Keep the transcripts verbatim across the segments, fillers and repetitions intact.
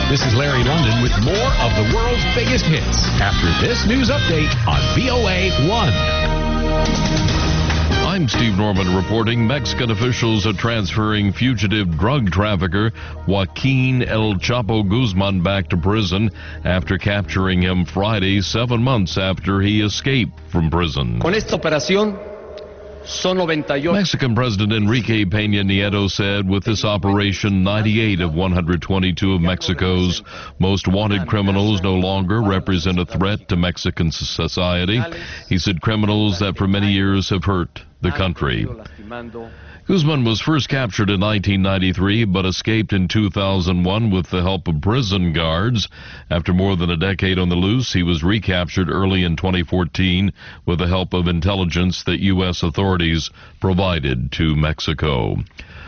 This is Larry London with more of the world's biggest hits after this news update on V O A one. I'm Steve Norman reporting Mexican officials are transferring fugitive drug trafficker Joaquin El Chapo Guzman back to prison after capturing him Friday, seven months after he escaped from prison. Con esta operación, Mexican President Enrique Peña Nieto said with this operation, ninety-eight of one hundred twenty-two of Mexico's most wanted criminals no longer represent a threat to Mexican society. He said criminals that for many years have hurt the country. Guzman was first captured in nineteen ninety-three but escaped in two thousand one with the help of prison guards. After more than a decade on the loose, he was recaptured early in twenty fourteen with the help of intelligence that U S authorities provided to Mexico.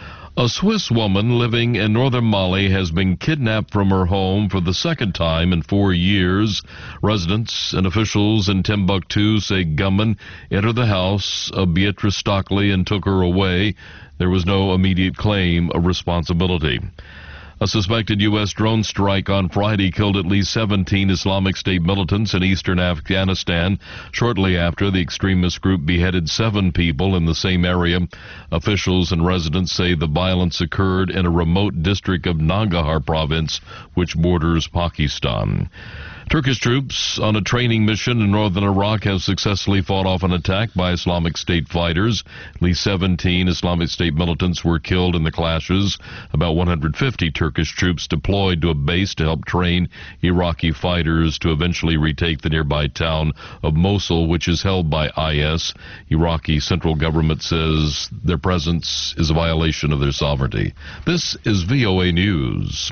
A Swiss woman living in northern Mali has been kidnapped from her home for the second time in four years. Residents and officials in Timbuktu say gunmen entered the house of Beatrice Stockley and took her away. There was no immediate claim of responsibility. A suspected U S drone strike on Friday killed at least seventeen Islamic State militants in eastern Afghanistan. Shortly after, the extremist group beheaded seven people in the same area. Officials and residents say the violence occurred in a remote district of Nangarhar province, which borders Pakistan. Turkish troops on a training mission in northern Iraq have successfully fought off an attack by Islamic State fighters. At least seventeen Islamic State militants were killed in the clashes. About one hundred fifty Turkish troops deployed to a base to help train Iraqi fighters to eventually retake the nearby town of Mosul, which is held by I S. Iraqi central government says their presence is a violation of their sovereignty. This is V O A News.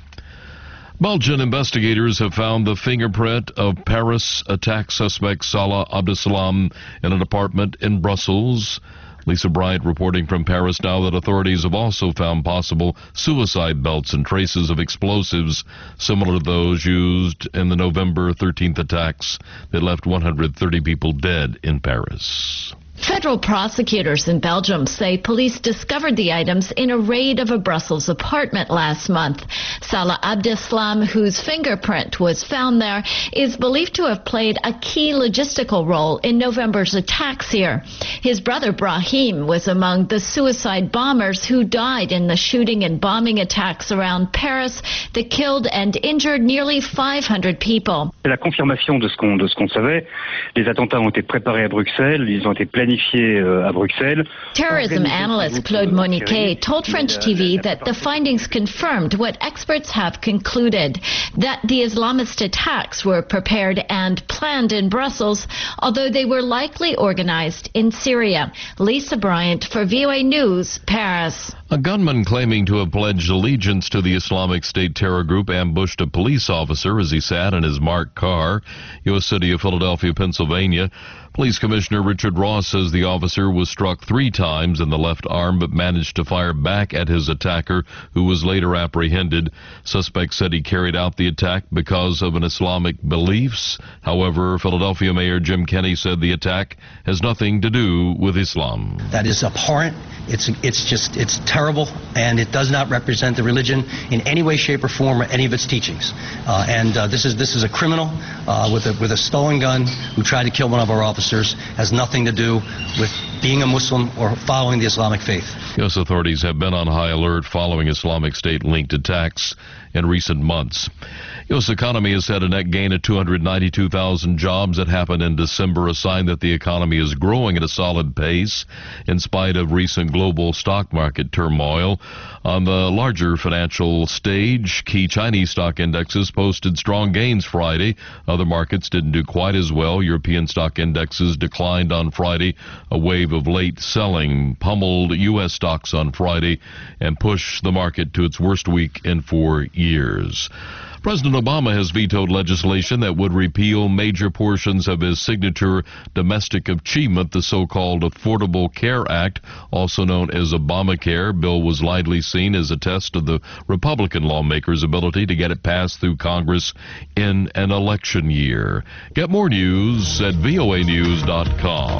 Belgian investigators have found the fingerprint of Paris attack suspect Salah Abdeslam in an apartment in Brussels. Lisa Bryant reporting from Paris now that authorities have also found possible suicide belts and traces of explosives similar to those used in the November thirteenth attacks that left one hundred thirty people dead in Paris. Federal prosecutors in Belgium say police discovered the items in a raid of a Brussels apartment last month. Salah Abdeslam, whose fingerprint was found there, is believed to have played a key logistical role in November's attacks here. His brother Brahim was among the suicide bombers who died in the shooting and bombing attacks around Paris that killed and injured nearly five hundred people. C'est la confirmation de ce qu'on de ce qu'on savait. Les attentats ont été préparés à Bruxelles, ils ont été planifiés à Bruxelles. Terrorism analyst Claude Moniquet told French T V that the findings confirmed what experts have concluded, that the Islamist attacks were prepared and planned in Brussels, although they were likely organized in Syria. Lisa Bryant for V O A News, Paris. A gunman claiming to have pledged allegiance to the Islamic State terror group ambushed a police officer as he sat in his marked car. U S City of Philadelphia, Pennsylvania. Police Commissioner Richard Ross says the officer was struck three times in the left arm but managed to fire back at his attacker, who was later apprehended. Suspects said he carried out the attack because of an Islamic beliefs. However, Philadelphia Mayor Jim Kenney said the attack has nothing to do with Islam. That is abhorrent. It's it's just it's terrible, and it does not represent the religion in any way, shape, or form, or any of its teachings. Uh, and uh, this is this is a criminal uh, with a with a stolen gun who tried to kill one of our officers. Has nothing to do with being a Muslim or following the Islamic faith. U S authorities have been on high alert following Islamic State-linked attacks in recent months. U S economy has had a net gain of two hundred ninety-two thousand jobs that happened in December, a sign that the economy is growing at a solid pace in spite of recent global stock market turmoil. On the larger financial stage, key Chinese stock indexes posted strong gains Friday. Other markets didn't do quite as well. European stock indexes declined on Friday. A wave of late selling pummeled U S stocks on Friday and pushed the market to its worst week in four years. President Obama has vetoed legislation that would repeal major portions of his signature domestic achievement, the so-called Affordable Care Act, also known as Obamacare. Bill was widely seen as a test of the Republican lawmakers' ability to get it passed through Congress in an election year. Get more news at V O A news dot com.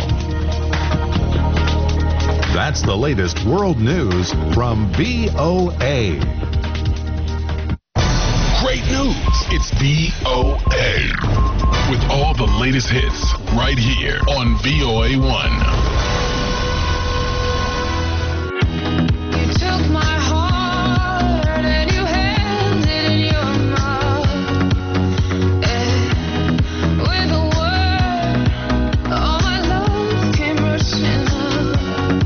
That's the latest world news from V O A. Great news! It's V O A. With all the latest hits right here on V O A one. You took my heart and you held it in your mouth. And with a word, all my love came rushing up.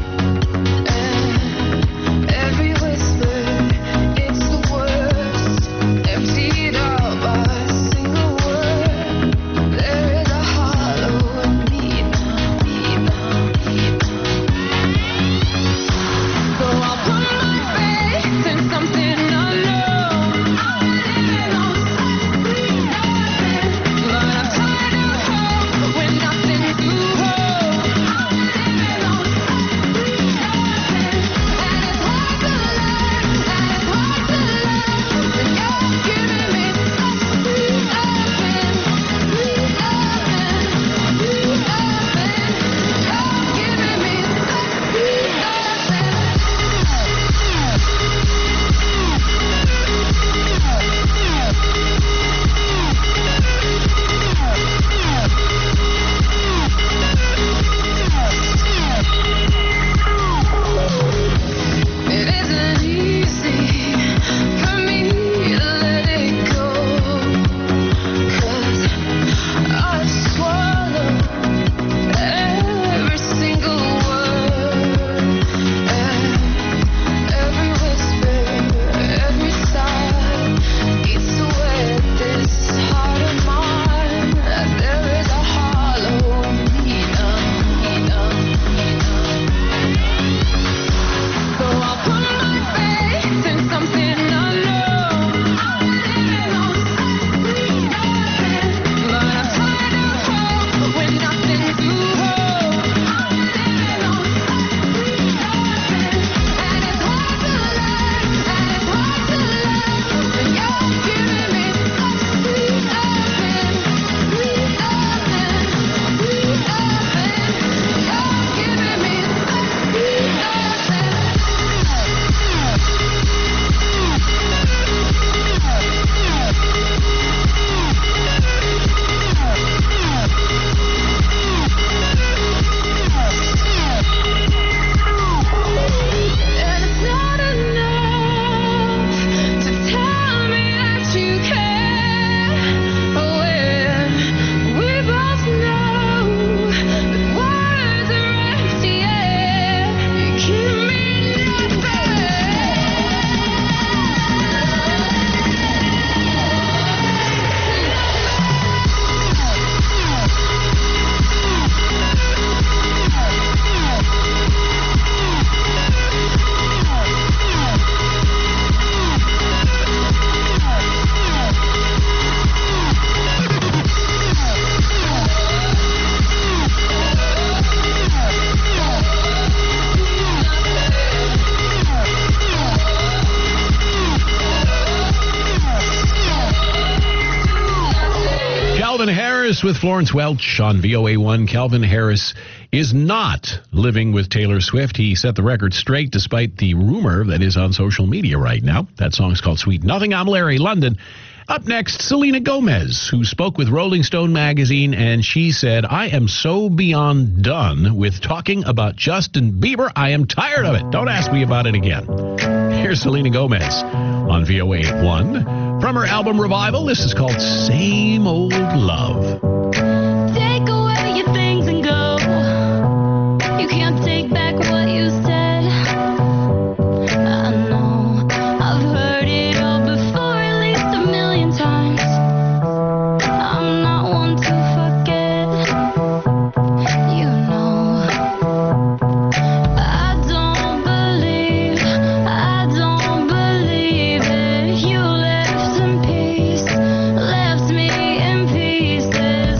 And every whisper, it's the worst, emptied out by a single word. There is a hollow in me now, me now, me now. So I'll put my faith in something unknown. I'm living on something nothing, but I'm tired of hope when nothing to hold. I'm living on something nothing, and it's hard to learn, and it's hard to love. And you're giving me something nothing, nothing, nothing. You're giving me It isn't easy for me to let it go, 'cause I've swallowed every single word, and every whisper, every sigh eats away at this heart of mine. There is a hollow in me now, me now, me now. So I'll put my faith in something unknown. I'm living on something nothing, but I'm tired of hope when nothing to hold. I'm living on something nothing, and it's hard to learn, and it's hard to love. And you're giving me something nothing, nothing, nothing. You're giving me And it's not enough to tell me that you care, when we both know that words are empty air. You give me Calvin Harris with Florence Welch on V O A one. Calvin Harris is not living with Taylor Swift. He set the record straight despite the rumor that is on social media right now. That song's called Sweet Nothing. I'm Larry London. Up next, Selena Gomez, who spoke with Rolling Stone magazine, and she said, I am so beyond done with talking about Justin Bieber. I am tired of it. Don't ask me about it again. Here's Selena Gomez on V O A one. From her album Revival, this is called Same Old Love. Take away your things and go. You can't take back what you said. I know I've heard it all before, at least a million times. I'm not one to forget. You know, I don't believe, I don't believe it. You left in peace, left me in pieces.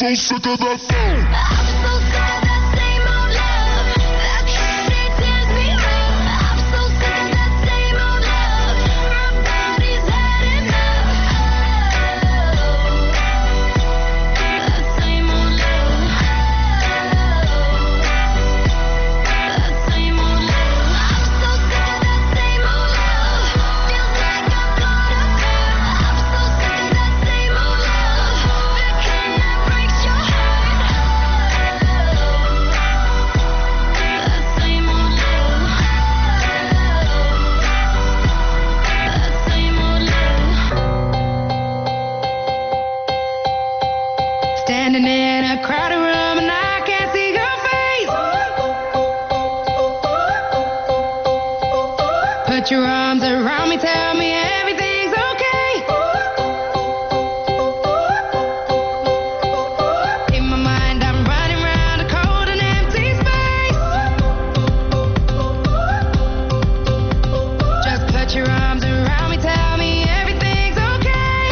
so sick of that phone. I'm so sick of that same old love. That candy tears me up. I'm so sick of that same old love. My body's had enough. That same old love. That same old love. I'm so sick of that same old love. Feels like I'm gonna burn. I'm so sick of that same old love. The kind that breaks your heart. That same old love. That same old love. Standing in a crowded room and I can't see your face. Put your arms around me, tell me everything's okay. In my mind, I'm running around a cold and empty space. Just put your arms around me, tell me everything's okay.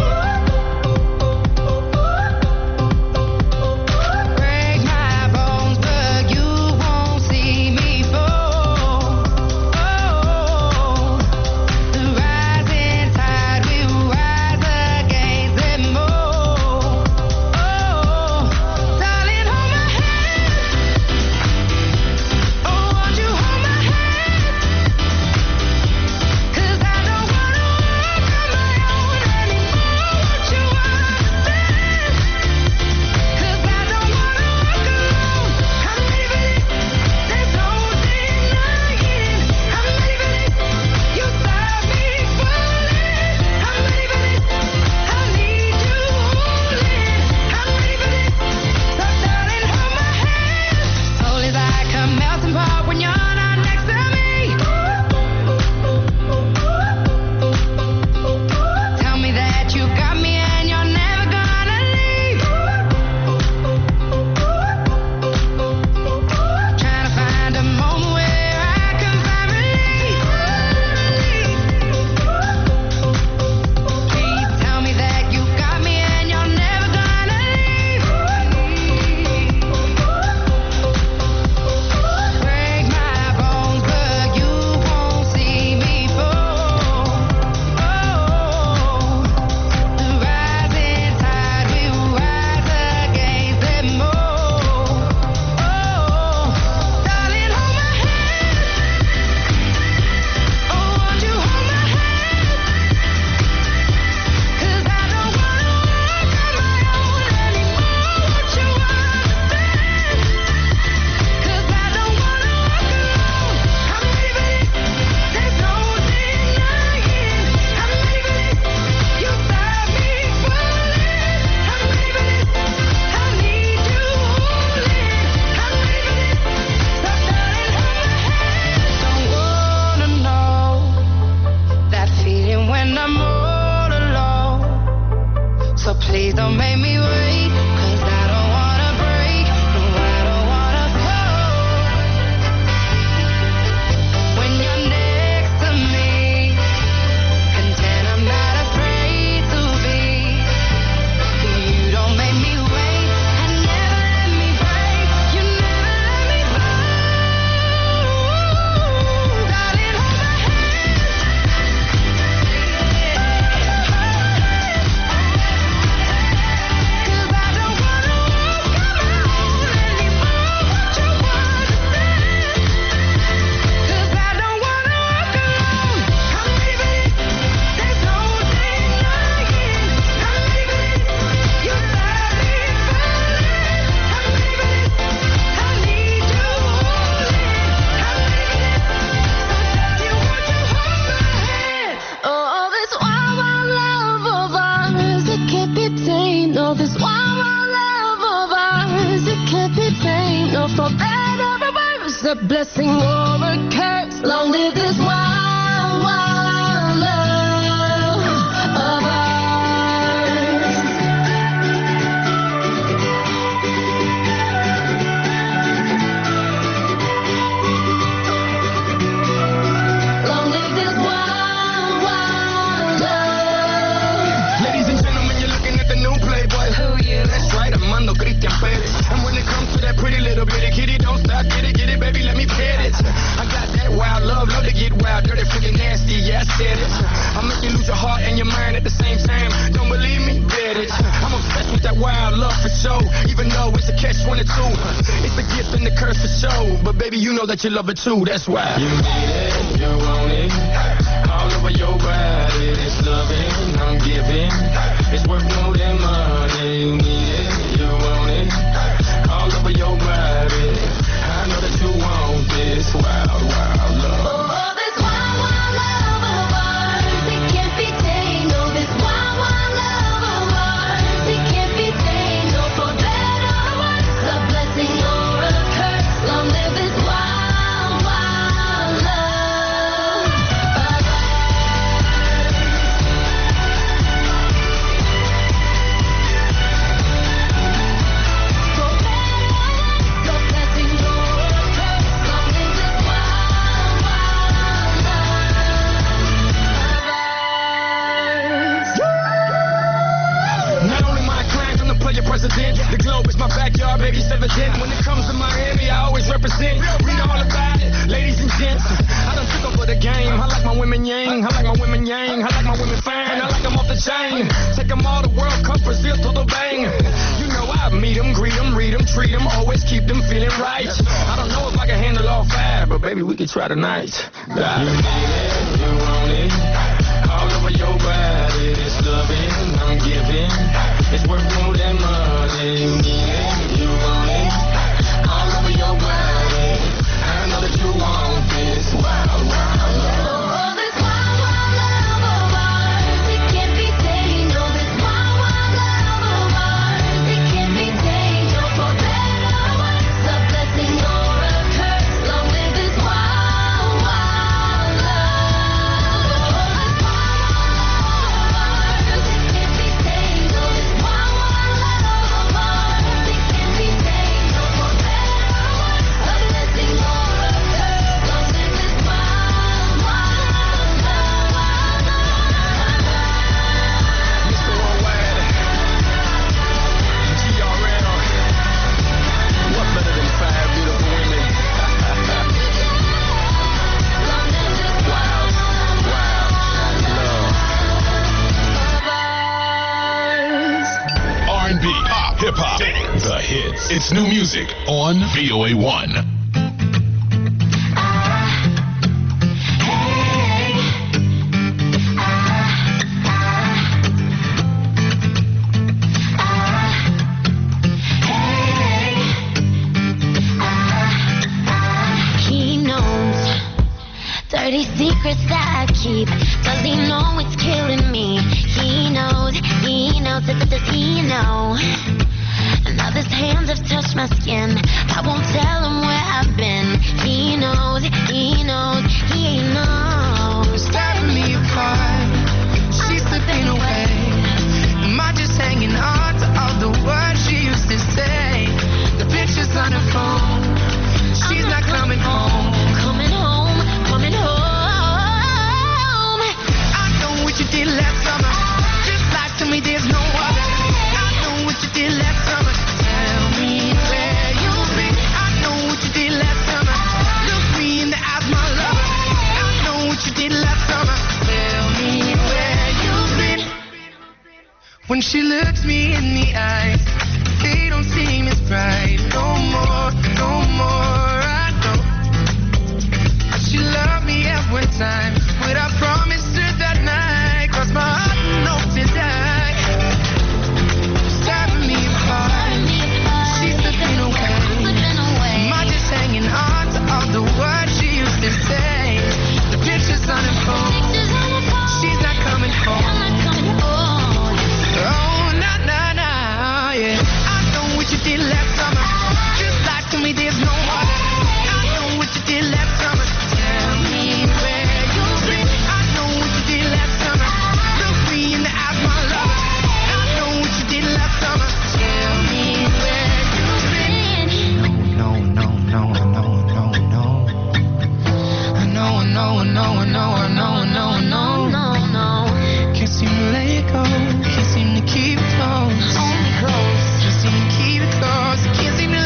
Break my bones, but you won't see me fall. Oh, the rising tide will rise against them all. Oh, darling, hold my hand. Oh, won't you hold my hand? 'Cause I don't wanna walk on my own anymore. Won't you understand? 'Cause I don't wanna walk alone. I'm ready for this. There's no denying it. I'm ready for this. You stop me falling. I'm ready for this. I need you holding. I'm ready for this. So darling, hold my hand. Soul is like a melting pot when you're not next to me. Tell me that you got me and you're never gonna leave. Trying to find a moment where I can find relief. Please tell me that you got me and you're never gonna leave. Break my bones, but you won't see me fall. Oh, the rising tide will rise against them all. Oh, darling, hold my hand. Oh, won't you hold my hand? 'Cause I don't wanna walk on my own anymore. Won't you understand? 'Cause I don't wanna walk alone. I'm ready for this. There's no denying it. I'm ready for this. You stop me falling. I'm ready for this. I need you holding. I'm ready for this. So darling, hold my hand. Don't wanna know that feeling when I'm all alone. So please don't make me wait, 'cause I don't wanna break. No, I don't wanna fall. When you're next to me, content I'm not afraid to be. You don't make me wait, and never let me break. You never let me fall. Darling, hold my hand. 'Cause I don't wanna walk on my own anymore. Won't you understand? 'Cause I don't wanna walk alone. I'm ready for this. There's no denying it. I'm ready for this. You stop me falling. I'm ready for this. I need you holding. I'm ready for this. So darling, won't you hold my hand? Oh, this wild, wild love of ours, it can't be tamed. No, this wild, wild love of ours, it can't be tamed. No, for better or worse, a blessing or a curse. Long live this wild, wild love of ours. Long live this wild, wild love. Ladies and gentlemen, you're looking at the new Playboy. Who you? That's right, Armando Cristian her for show, but baby, you know that you love her too, that's why. You need it, you want it, all over your body. It's loving, I'm giving, it's worth more than money. You need it, you want it, all over your body. I know that you want this wild, wild love. Oh, this wild, wild love of ours, it can't be tamed. Oh, this wild, wild love of ours, it can't be tamed. Oh, for better or worse, a blessing or a curse, long live this wild, wild love of president. The globe is my backyard, baby, it's evident. When it comes to Miami, I always represent. We know all about it, ladies and gents. I done took over the game. I like my women yang. I like my women yang. I like my women fine. I like them off the chain. Take them all to World Cup, Brazil to the bang. You know I meet them, greet them, read them, treat them, always keep them feeling right. I don't know if I can handle all five, but baby, we can try tonight. You need it, you want it, all over your body. It's loving, I'm giving, it's worth more than money. You need it, you want it, all over your body. I know that you want this wild, wild love. Oh, this wild, wild love of ours, it can't be tamed. Oh, this wild, wild love of ours, it can't be tamed. Oh, for better or worse, a blessing or a curse, long live this wild, wild love. Oh, this wild, wild love of ours, it can't be tamed. Oh, this wild, wild love of ours, it can't be tamed. Oh, for better or worse, a blessing or a curse, long live this wild, wild love. Mister Worldwide, G R L, what better than five beautiful women? Wild, wild love. R and B, pop, hip hop, the hits. It's new music on V O A one. He knows dirty secrets that I keep. Does he know it's killing me? He knows, he knows, does does he know? Now his hands have touched my skin. I won't tell him where I've been. He knows, he knows, he knows. Tearing me apart, she's slipping away. Am I just hanging on to all the words she used to say? The pictures on her phone, she's not coming home. Coming home, coming home. I know what you did last summer, just like to me there's no other. I know what you did last summer, tell me where you've been. I know what you did last summer, look me in the eyes, my lover. I know what you did last summer, tell me where you've been. When she looks me in the eyes, they don't seem as bright. No more, no more, I know. She loved me at one time, but I promised her that night, crossed my heart and hoped to die. Stabbing me apart, she's slipping away. Am I just hanging on to all the words she used to say? The pictures on her phone, she's not coming home. Oh, nah, nah, nah, yeah. I know what you did last summer, just like to me there's no other. I know what you did last summer, tell me where you've been. I know what you did last summer, look me in the eyes, my lover. I know what you did last summer, tell me where you've been. No, no, no, no, no, no. I know, I know, I know, I know, I know, I know, I know, no, no. Can't seem to let it go, can't seem to keep it close. Can't seem to keep it close, can't seem to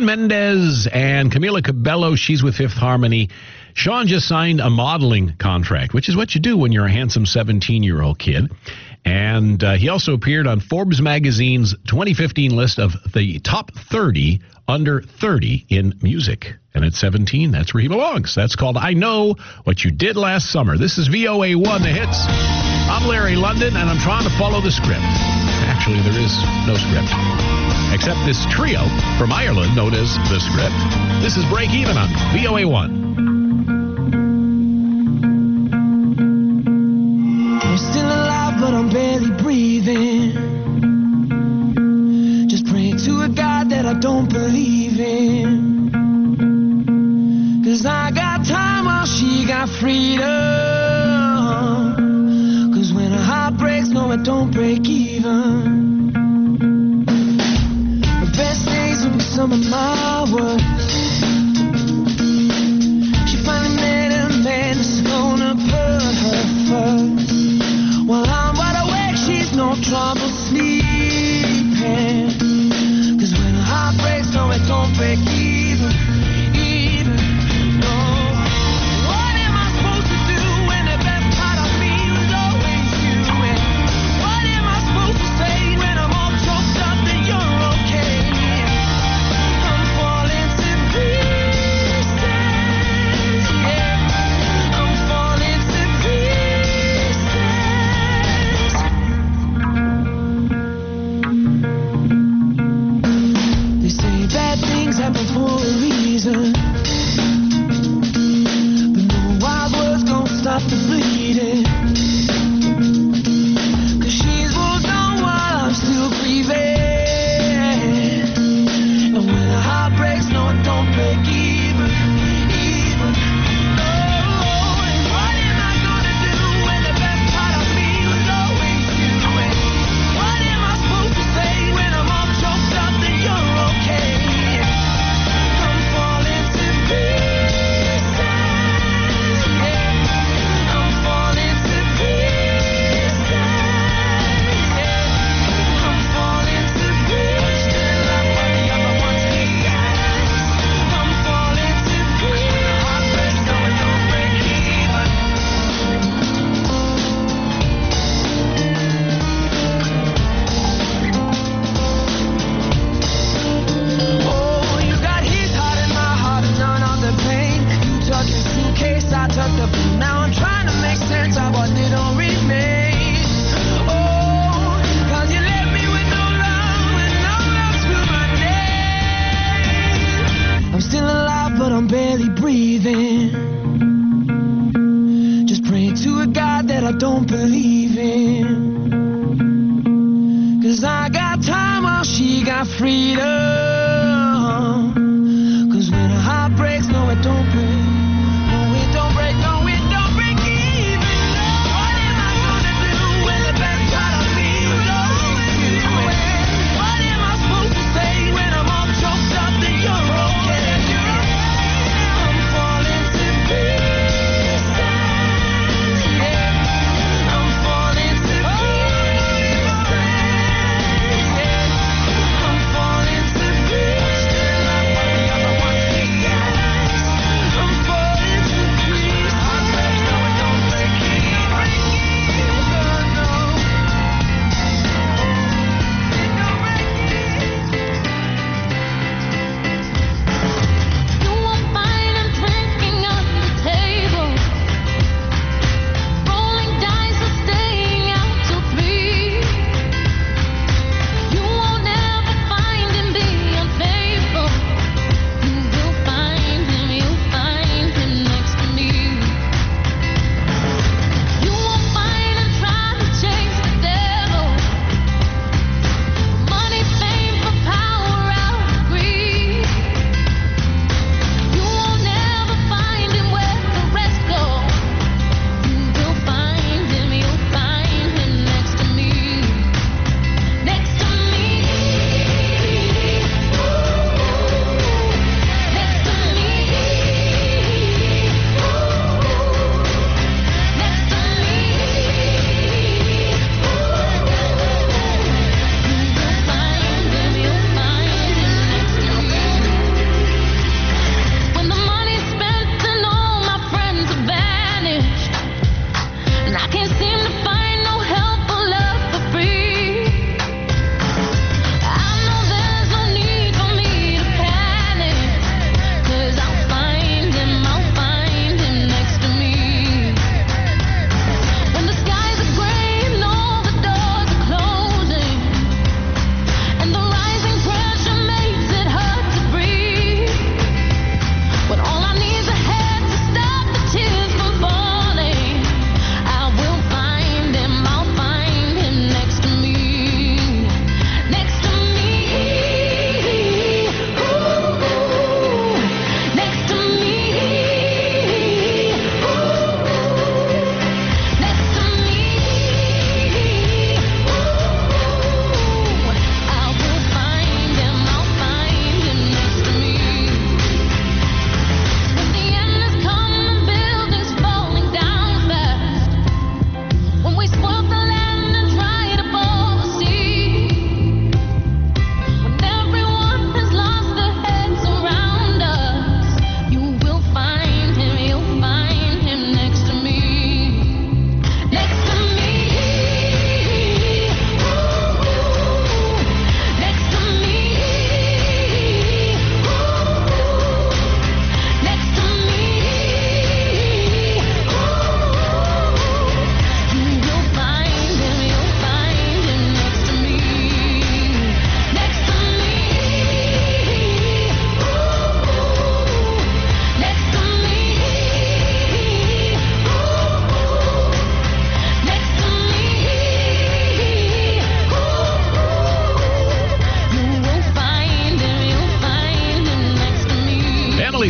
Mendes and Camila Cabello. She's with Fifth Harmony. Shawn just signed a modeling contract, which is what you do when you're a handsome seventeen-year-old kid. And uh, he also appeared on Forbes magazine's twenty fifteen list of the top thirty under thirty in music. And at seventeen, that's where he belongs. That's called I Know What You Did Last Summer. This is V O A one, The Hits. I'm Larry London, and I'm trying to follow the script. Actually, there is no script, except this trio from Ireland known as The Script. This is Break Even on V O A one. I'm still alive, but I'm barely breathing. Just praying to a God that I don't believe in. Cause I got time while she got freedom. Cause when a heart breaks, no, it don't break even. The best days will be some of my worst. She finally met a man that's gonna put her first. While I'm wide awake, she's no trouble sleeping. Cause when a heart breaks, no, it don't break even, even, no. What am I supposed to do when the best part of me is always you? And what am I supposed to say when I'm all choked up that you're okay? I'm falling to pieces, yeah. I'm falling to pieces. They say bad things happen for a reason, but no wild words gon' stop the bleeding. Cause she's moved on while I'm still grieving. And when a heart breaks, no, it don't break even, even. No, and what am I gonna do when the best part of me was always you? And what am I supposed to say when I'm all choked up that you're okay? I'm falling to pieces, yeah. I'm falling to pieces, yeah. I'm falling to pieces. Still I'm what the other ones need. I'm falling to pieces. Heart breaks, no, it don't break even. Oh, you got his heart and my heart and none of the pain. You took your suitcase, I took the blue. Now I'm trying to make sense of what little remains. Oh, cause you left me with no love and no love to my name. I'm still alive, but I'm barely breathing. Just praying to a God that I don't believe in. Cause I got time while she got freedom. Cause when a heart breaks, no, it don't break. No, it don't break, no, it don't break even. What am I gonna do when the best part of me was always you? What am I supposed to say when I'm all choked up that you're okay? I'm falling to pieces, yeah. I'm falling to pieces, yeah. I'm falling to pieces.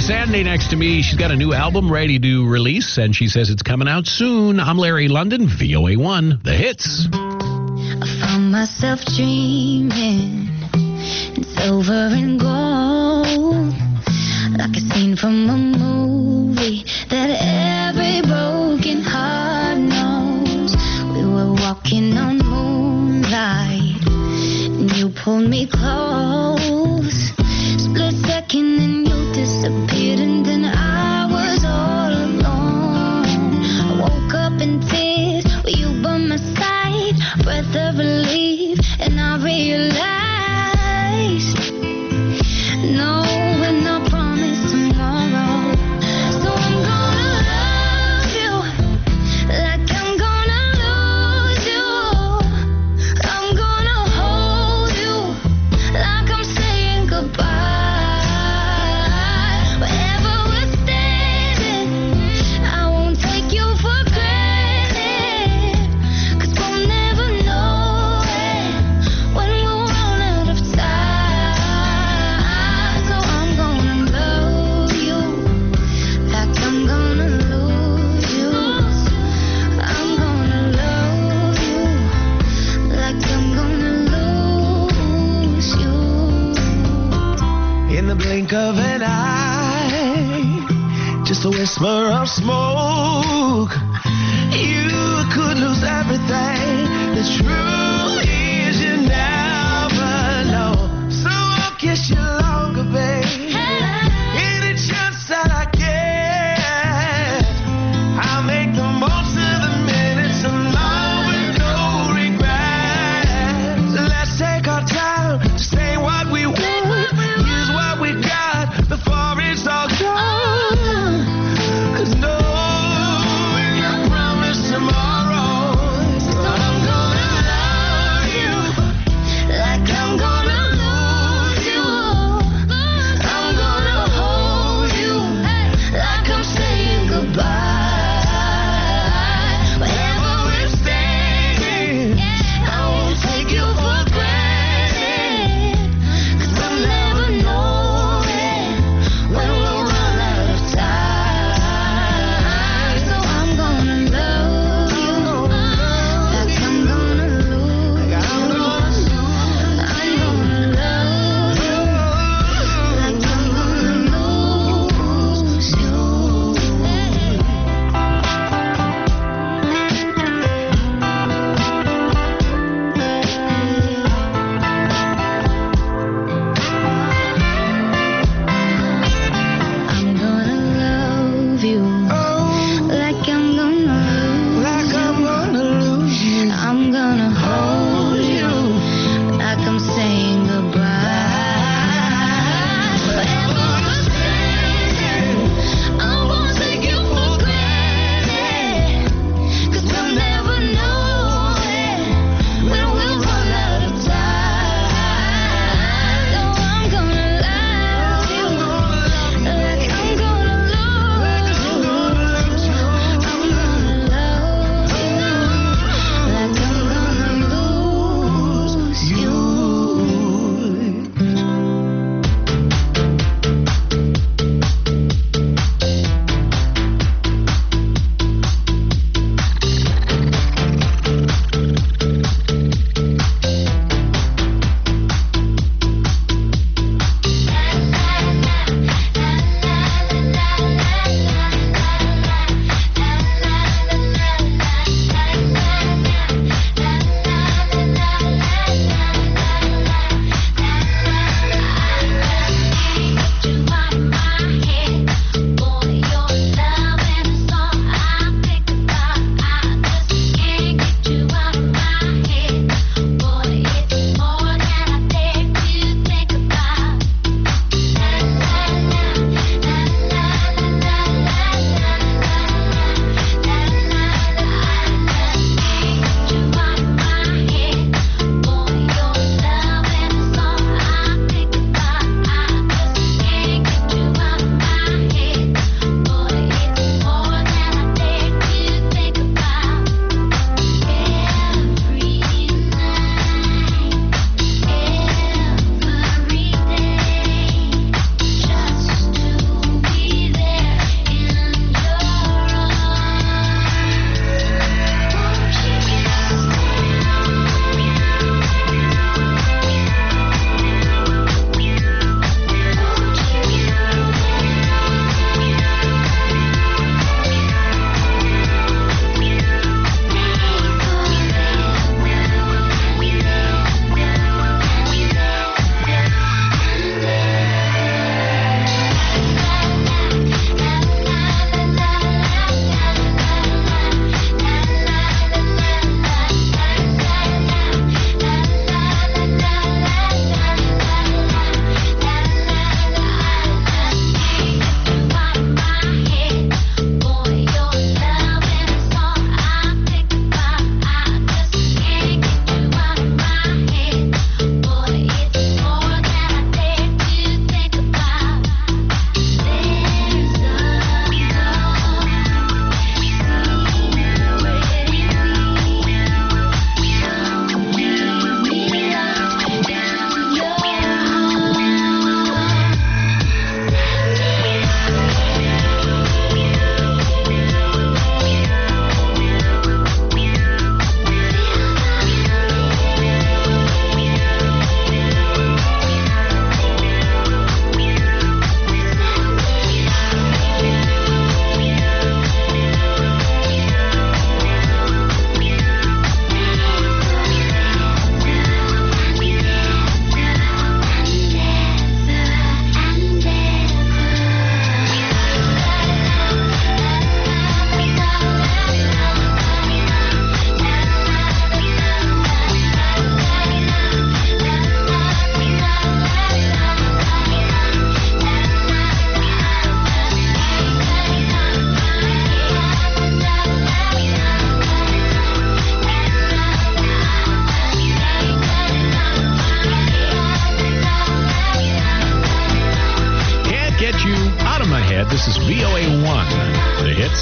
Sandy next to me. She's got a new album ready to release, and she says it's coming out soon. I'm Larry London, V O A one, The Hits. I found myself dreaming in silver and gold, like a scene from a movie that every broken heart knows. We were walking on moonlight, and you pulled me close. Split second and you disappeared, and then I was all alone. I woke up in tears with you by my side, breath of relief, and I realized no, we're not promised tomorrow. So I'm gonna love you like I'm gonna lose you. I'm gonna hold you like I'm saying goodbye. Wherever we're standing, I won't take you for granted, 'cause we'll never know it when we'll run out of time. So I'm gonna love you like I'm gonna lose you. I'm gonna love you like I'm gonna lose you. In the blink of an eye, just a whisper of smoke, you could lose everything. The truth is you never know. So I'll kiss you longer, babe. Any chance that I get, I'll make the most of the minutes alone with no regrets. Let's take our time to say what we want, use what we got before it's all gone. 'Cause no, we're not promised tomorrow. So I'm gonna love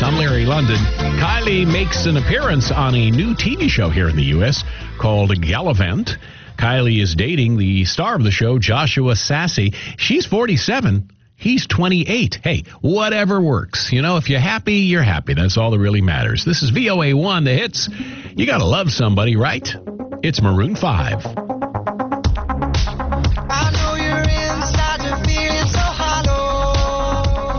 I'm Larry London. Kylie makes an appearance on a new T V show here in the U S called Gallivant. Kylie is dating the star of the show, Joshua Sassy. She's forty-seven. He's twenty-eight. Hey, whatever works. You know, if you're happy, you're happy. That's all that really matters. This is V O A one, the hits. You got to love somebody, right? It's Maroon five. I know you're inside, you're feeling so hollow.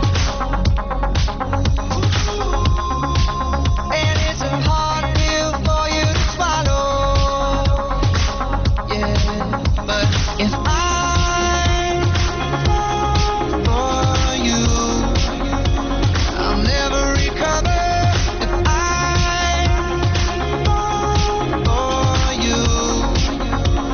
And it's a hard pill for you to swallow. Yeah, but if I fall for you, I'll never recover. If I fall for you,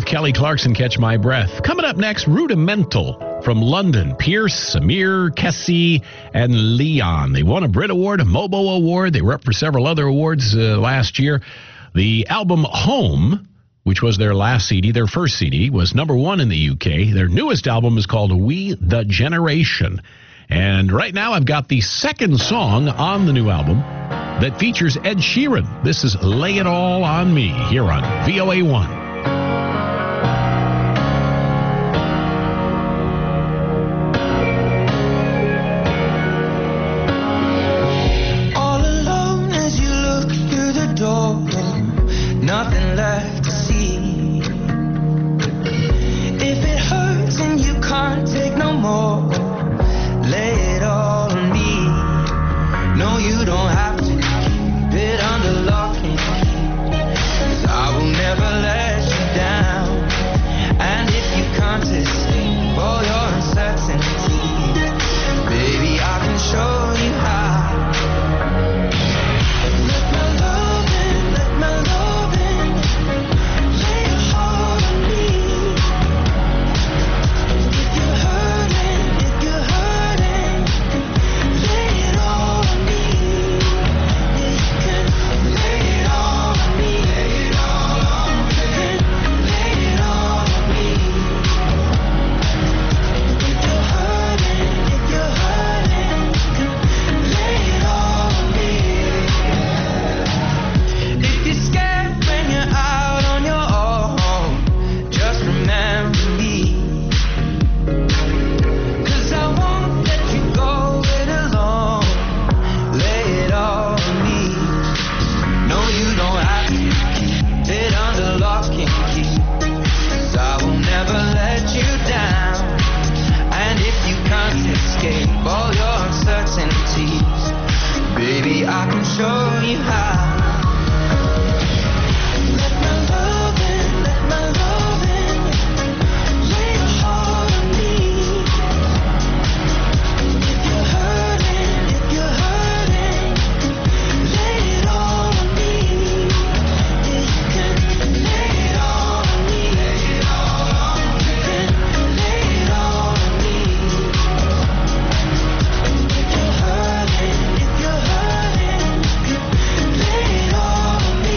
with Kelly Clarkson, Catch My Breath. Coming up next, Rudimental from London. Pierce, Samir, Kessie, and Leon. They won a Brit Award, a Mobo Award. They were up for several other awards uh, last year. The album Home, which was their last C D, their first C D, was number one in the U K. Their newest album is called We the Generation. And right now I've got the second song on the new album that features Ed Sheeran. This is Lay It All on Me here on V O A one. All alone as you look through the door, nothing left to see. If it hurts and you can't take no more, lay it all on me. No, you don't have to keep it under lock and key, 'cause I will never let you down. And if you can't escape all your uncertainty, baby, I can show you how. Let my love in, let my love in, lay your heart on me. If you're hurting, if you're hurting, lay it all on me. Yeah, you can lay it all on me. Lay it all on me. Lay it all on me. If you're hurting, if you're hurting, lay it all on me. If you're scared when you're out on your own, just remember me. 'Cause I won't let you go it alone. Lay it all on me. No, you don't have to keep it under lock and key, 'cause I will never let you down. And if you can't escape all your uncertainties, baby, I can show you how. Let my love in, let my love in, lay your heart on me. If you're hurting, if you're hurting, lay it all on me. Yeah, you can lay it all on me. Lay it all on me. You can lay it all on me. If you're hurting, if you're hurting, lay it all on me.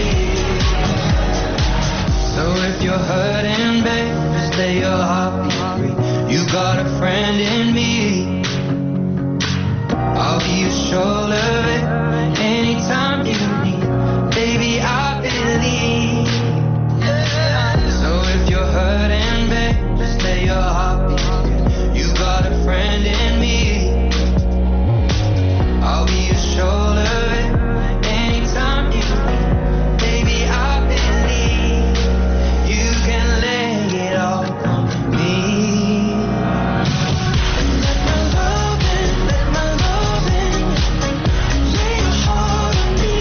So if you're hurting, babe, just lay your heart free. You got a friend in me. I'll be your shoulder, babe, anytime you need. Baby, I believe. So if you're hurting, babe, just lay your heart free. You got a friend in me. I'll be your shoulder, babe, anytime you need. Baby, I believe you can lay it all on me. Let my love in, let my love in, lay your heart on me.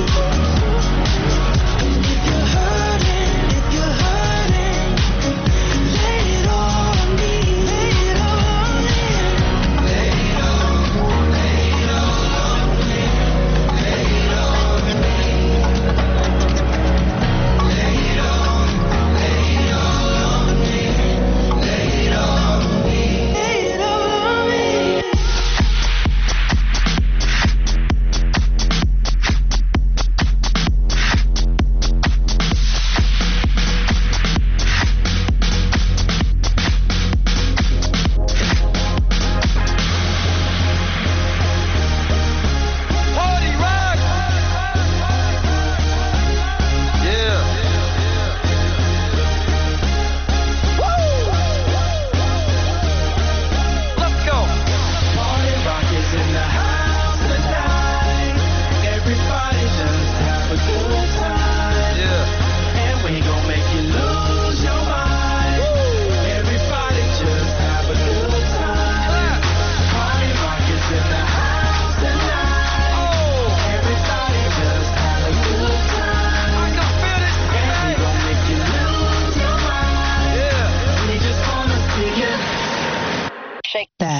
If you're hurting, if you're hurting, lay it all on me. Lay it all on me. Lay it all, lay it all on me. Lay it all on me. Lay it all, lay it all on me. Lay it all on me. Lay it all on me. Party rock. Yeah. Woo. Let's go. Party rock is in the house tonight. Everybody just have a good time. Yeah. And we gon' make you lose your mind. Everybody just have a good time. Party rock is in the house tonight. Everybody just have a good time. I can feel it. And we gon' make you lose your mind. Yeah. We just wanna see you shake that.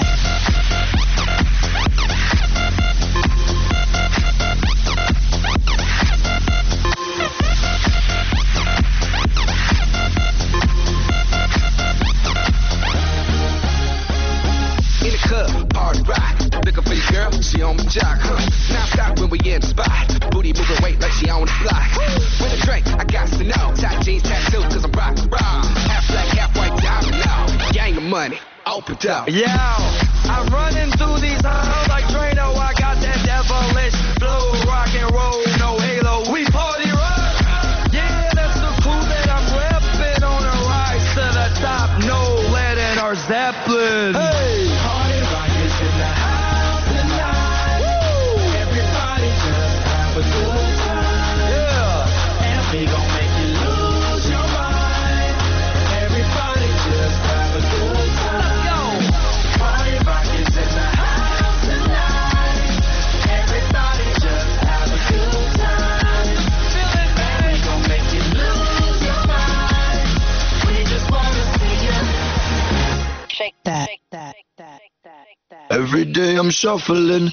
In the club, party rock. Looking for your girl, she on my jock, huh? Now stop when we in the spot. Booty moving weight like she on the block. With a drink, I got to know. Tight jeans, tattoos, cause I'm rock and roll. Half black, half white, diamond now. Gang of money, open up. Yo, I'm running through these halls like Drano. I got that devilish flow, rock and roll, no halo. We party rock. Yeah, that's the clue that I'm repping on a rise to the top. No lead in our Zeppelin. Hey, party rock is in the house tonight. Woo! Everybody just have a good time. Yeah, and we gon' make you lose your mind. Everybody just have a good time. Yo, party rock is in the house tonight. Everybody just have a good time. Feel it, man. We gon' make you lose your mind. We just wanna see you shake that, shake that, shake that, shake that. Every day I'm shuffling.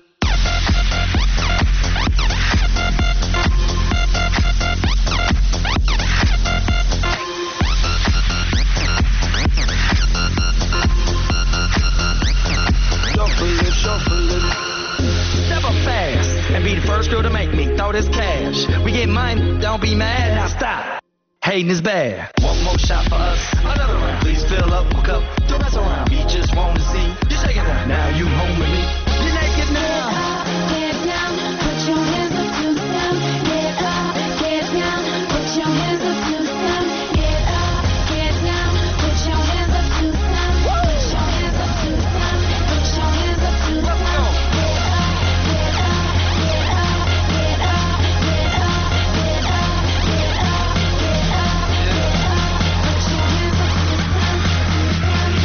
Shuffling, shuffling. Step up fast and be the first girl to make me throw this cash. We get mine, don't be mad, now stop. Hating is bad. One more shot for us, another round. Please fill up my cup, don't mess around. We just want to see you shaking that. Now you home with me. You naked now. Get down, put your hands up to the sound. Get up, get down, put your hands up to the sound. Get up, get down, put your hands up to the sound. Put your hands up to the sound. Put your hands up to the sound. Get up, get up, get up, get up, get up, get up, get up, get up, get up. Put your hands up to the sound.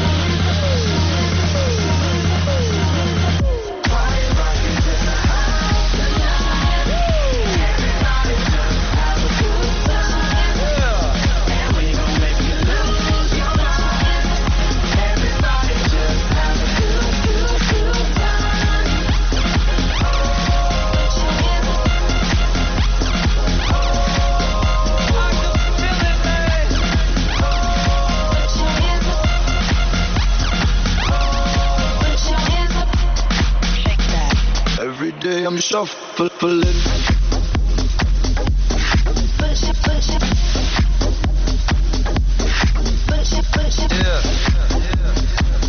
Party rock is in the house tonight. Everybody just have a good time. Yeah, and we gon' make you lose your mind. Everybody just have a good, good, good time. I can feel it, man. Every day I'm shuffling. Yeah.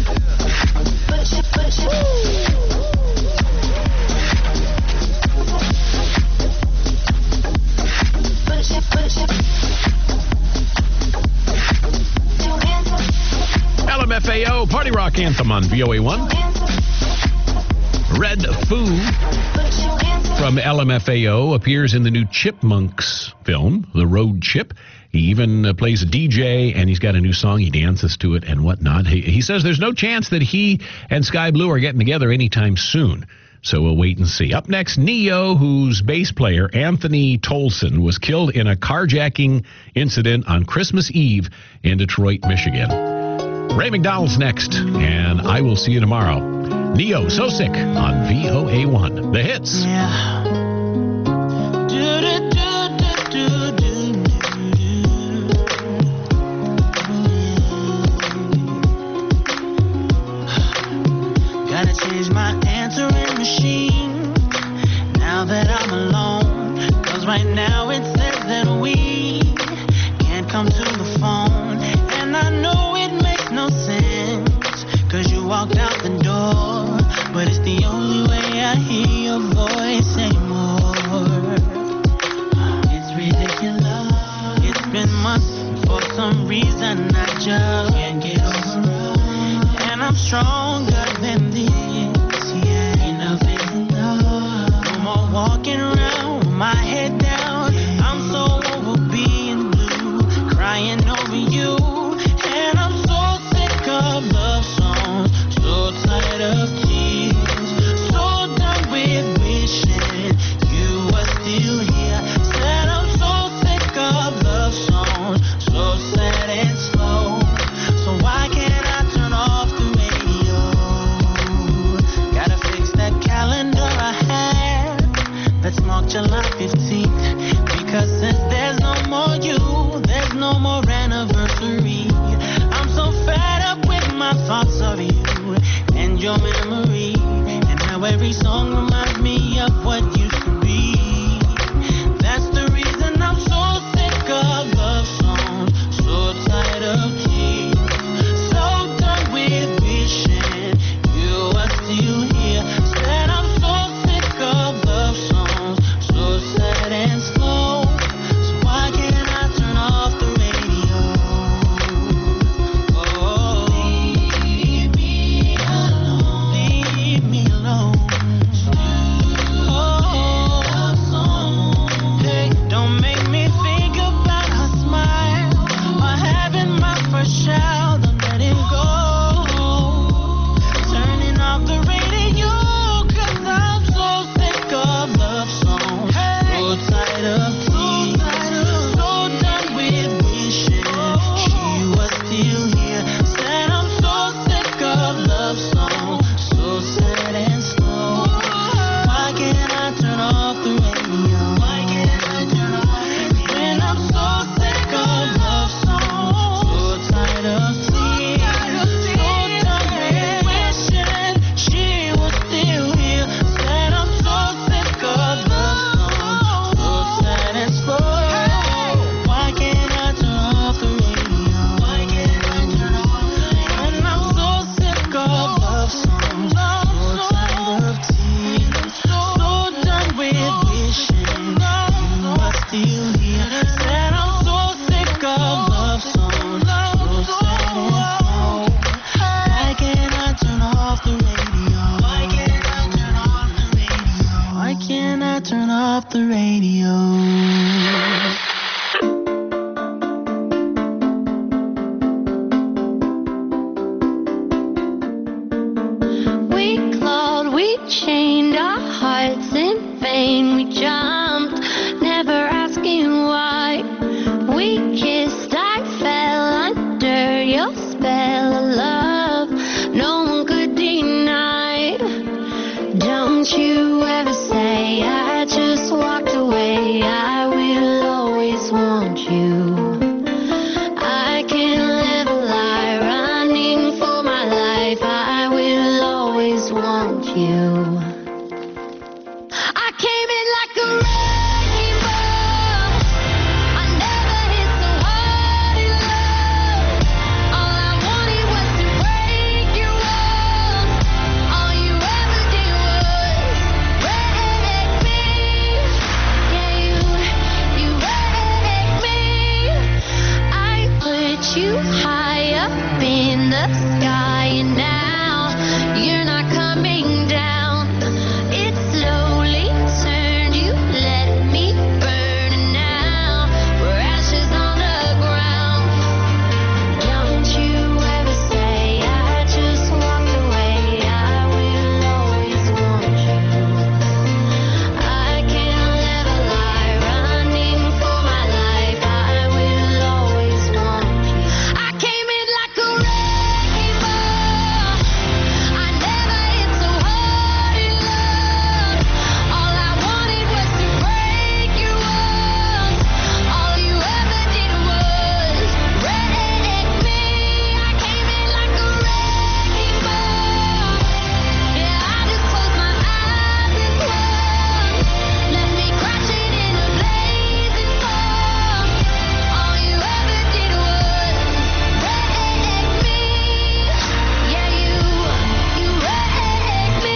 L M F A O Party Rock Anthem on V O A one. Red Foo from L M F A O appears in the new Chipmunks film, The Road Chip. He even uh, plays a D J, and he's got a new song. He dances to it and whatnot. He, he says there's no chance that he and Sky Blue are getting together anytime soon. So we'll wait and see. Up next, Neo, whose bass player, Anthony Tolson, was killed in a carjacking incident on Christmas Eve in Detroit, Michigan. Ray McDonald's next, and I will see you tomorrow. Neo, So Sick on V O A one. The hits. Gotta change my answering machine now that I'm alone. Cause right now it says that we can't come to the phone. And I know it makes no sense, cause you walked out the door. But it's the only way I hear your voice anymore. It's ridiculous. It's been months, for some reason I just can't get over it. And I'm stronger than this, yeah. Enough is enough. No more walking around with my head down. I'm so over being blue, crying over you. And I'm so sick of love songs, so tired of tears, so done with wishing you were still here. Said I'm so sick of love songs, so sad and slow. So why can't I turn off the radio? Gotta fix that calendar I had. That's my your memory, and how every song reminds me of what used to be. That's the reason I'm so sick of love songs, so tired of tears, so done with wishing you were still here. Said I'm so sick of love songs, so sad and slow. So why can't I turn off the radio? Oh, leave me alone, leave me alone. Oh, hey, don't make me think about her smile or having my first child. I'm letting go, turning off the radio, 'cause I'm so sick of love songs, so tired of tears, so done with wishing she was still here. Said I'm so sick of love songs, so sad and slow. Why can't I turn off the radio? Why can't I turn off the radio? When I'm so sick of love songs, so tired of tears, so done with wishing she was still here. Said I'm so sick of love songs, so sad and slow. Why can't I turn off the radio? Why can't I turn off the radio? When I'm so sick of love songs, so tired of tears, so done with wishing you were still here. Said I'm so sick of love songs, so sad and slow. Why can't I turn off the radio? Why can't I turn off the radio? Why can't I turn off the radio? We clawed, we chained our hearts in vain. We jumped, never asking why. We kissed, I fell under your spell of love. No one could deny. Don't you ever say I just walked away. I will always want you. I can't live a lie, running for my life. I will always want you. I came in like a wrecking ball. I never hit so hard in love. All I wanted was to break your walls. All you ever did was wreck me. Yeah, you, you wrecked me. I put you high up in the sky, and now you're not coming down. It slowly turned, you let me burn, and now we're ashes on the ground. Don't you ever say I just walked away. I will always want you. I can't live a lie, running for my life. I will always want you. I came in like a wrecking ball. I never hit so hard in love. All I wanted was to break your walls. All you ever did was wreck me. I came in like a wrecking ball. Yeah, I just closed my eyes and swung. Left me crashing in a blazing fall. All you ever did was wreck me. Yeah, you, you wrecked me.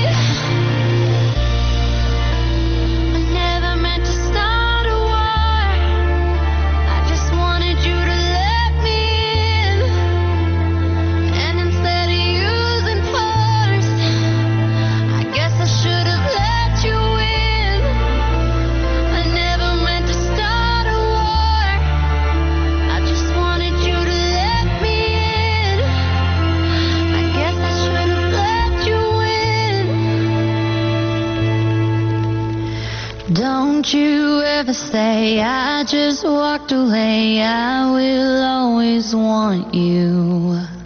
I never meant to start a war. I just wanted you to let me in. And instead of using force, I guess I should have let you in. I never meant to start a war. I just wanted you to let me in. I guess I should have let you in. Don't you ever say I just walked away. I will always want you.